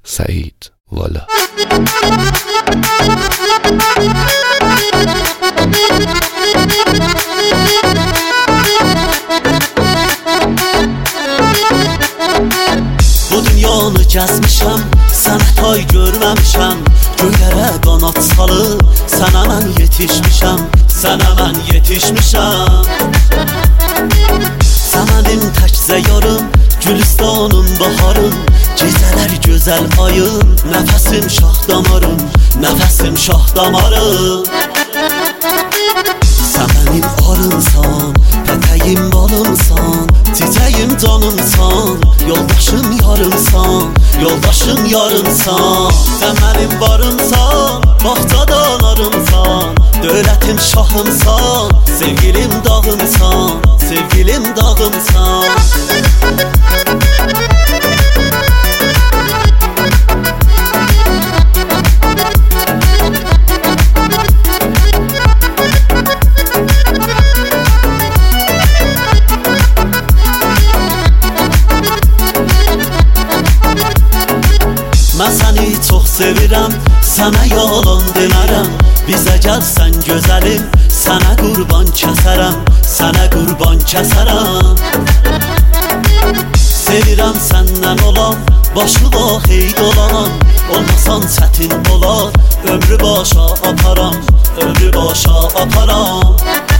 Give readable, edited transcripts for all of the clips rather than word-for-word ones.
سعید والا. Bu dünyanı gəzmişəm, sənə tay görməmişəm. Göylərə qanat salıb, sənə mən yetişmişəm. Sənə mən yetişmişəm. Sən mənim təkcə yarım, Gülistanım, baharım. Gecələr gözəl ayım, nəfəsim şah damarım, nəfəsim şah damarım. Sən mənim arımsan, pətəyim balımsan, çiçəyim canımsan, yoldaşım yarımsan, yoldaşım yarımsan. Sən mənim barımsan, bağçada narımsan, dövlətim şahımsan, sevgilim dağımsan, sevgilim dağımsan. Mən səni çox sevirəm, sənə yalan demərəm. Bizə gəlsən gözəlim, sənə qurban kəsərəm, sənə qurban kəsərəm. Sevirəm səndən olan, başlığa heyd olan. Olmasan çətin olar, ömrü başa aparam, ömrü başa aparam.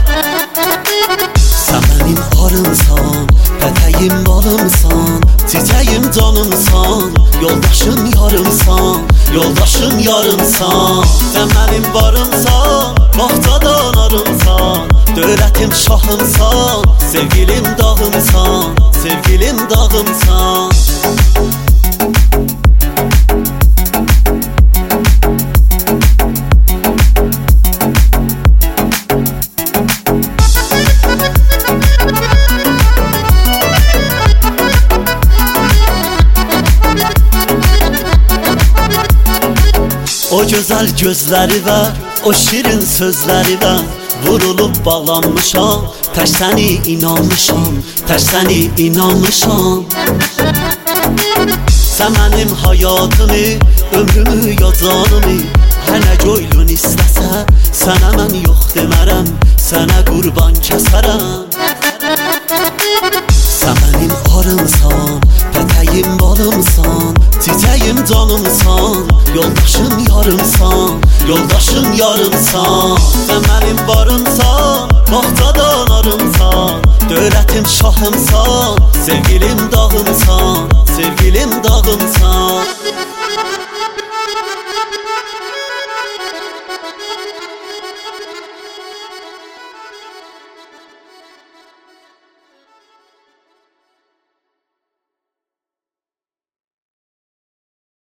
Sən mənim arımsan, pətəyim balımsan, çiçəyim canımsan, yoldaşım yarımsan, yoldaşım yarımsan. Sən mənim barımsan, bağçada narımsan, dövlətim şahımsan, sevgilim dağımsan, sevgilim dağımsan. O gözəl gözləri var, o şirin sözləri var. Vurulub bağlanmışam, tək səni inanmışam, tək səni inanmışam. Sən mənim həyatımı, ömrümü, ya canımı. Hər nə göylün istəsə, sənə mən yox demərəm, sənə qurban kəsərəm. Sən mənim arımsan, pətəyim balımsan, çiçəyim canımsan, yoldaşım yarımsan, yoldaşım yarımsan. Sən mənim barımsan, bağçada narımsan, dövlətim şahımsan, sevgilim dağımsan, sevgilim dağımsan.